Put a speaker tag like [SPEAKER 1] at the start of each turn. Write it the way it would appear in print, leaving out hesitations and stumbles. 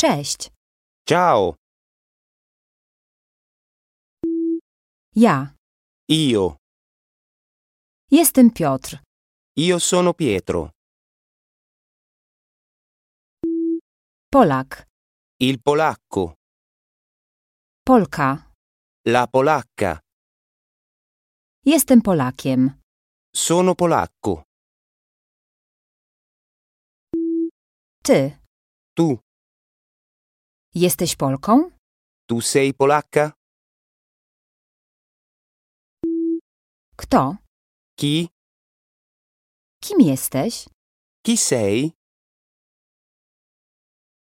[SPEAKER 1] Cześć.
[SPEAKER 2] Ciao,
[SPEAKER 1] Ja.
[SPEAKER 2] io.
[SPEAKER 1] Jestem Piotr.
[SPEAKER 2] Io sono Pietro.
[SPEAKER 1] Polak.
[SPEAKER 2] Il polacco.
[SPEAKER 1] Polka.
[SPEAKER 2] La polacca.
[SPEAKER 1] Jestem Polakiem.
[SPEAKER 2] Sono polacco.
[SPEAKER 1] Ty.
[SPEAKER 2] Tu.
[SPEAKER 1] Jesteś Polką?
[SPEAKER 2] Tu sei polacca?
[SPEAKER 1] Kto?
[SPEAKER 2] Chi?
[SPEAKER 1] Kim jesteś?
[SPEAKER 2] Chi sei?